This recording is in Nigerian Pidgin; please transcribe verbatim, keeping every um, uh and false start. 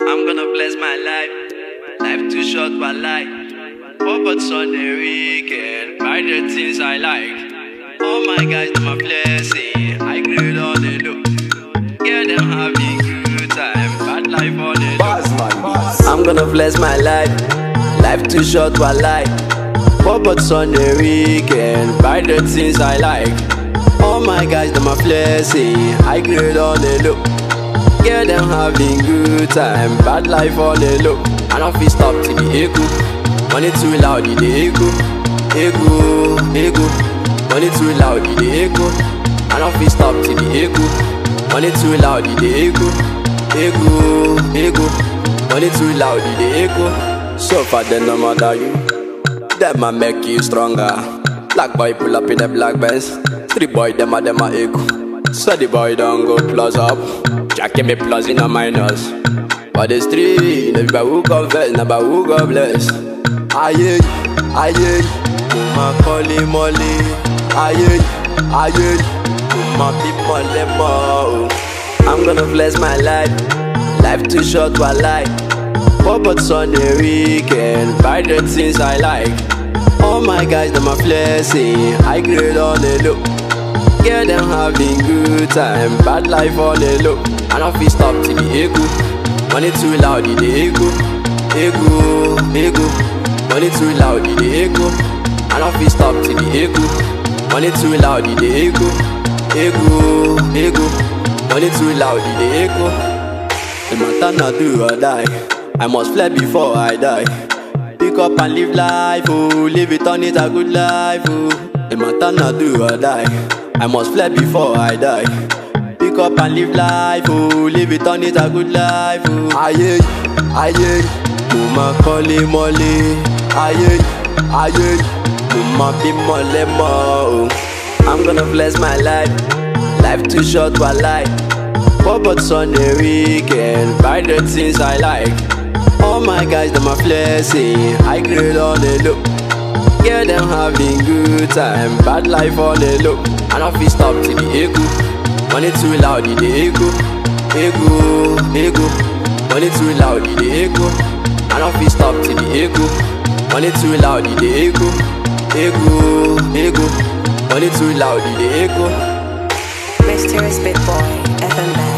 I'm gonna bless my life. Life too short, but life. Four bucks on the weekend. Buy the things I like. All my guys do my blessing. I grade on the low. Get them having good time. Bad life on the low. I'm gonna bless my life. Life too short, but life. Four bucks on the weekend. Buy the things I like. All my guys do my blessing. I grade on the low. Get them having good time. Bad life on the low. I don't feel stop till the echo. Money too loud, the echo. Echo, echo. Money too loud, the echo. I don't feel stop till the echo. Money too loud, the echo. Echo, echo. Money too loud, the echo. So far then no matter you. Them a make you stronger. Black boy pull up in the black Benz. Three boy them a them a echo. So the boy don't go plus up. Jack give me plus in a minus. But the street, never who confess, never who God bless. Aye, aye, Uma Koli Molly. Aye, aye, Uma Pimole Mo. I'm gonna bless my life. Life too short, but life. Four bucks on the weekend. Buy the things I like. All my guys, them a blessing. I grade on the low. Get them having good time. Bad life on the low. I don't feel stop till the echo. Money too loud, the echo. Echo, echo. Money too loud, the echo. I don't feel stop till the echo. Money too loud, the echo. Echo, echo. Money too loud, the echo. The matter not do or die. I must fly before I die. Pick up and live life, oh. Live it on it a good life, oh. The matter not do or die. I must fly before I die. Pick up and live life, oh. Live it on it a good life, oh. Aye, aye, Uma Koli Molly. Aye, aye, Uma Pimole Mo. I'm gonna bless my life. Life too short, but life. Four bucks on the weekend. Buy the things I like. All my guys, them a blessing. I grade on the low. Get them having good time. Bad life on the low. I don't feel stop till the echo. Money too loud, the echo. Echo, echo. Money too loud, the echo. I don't feel stop till the echo. Money too loud, the echo. Echo, echo. Money too loud, the echo. Mysterious Big Boy, F M Band.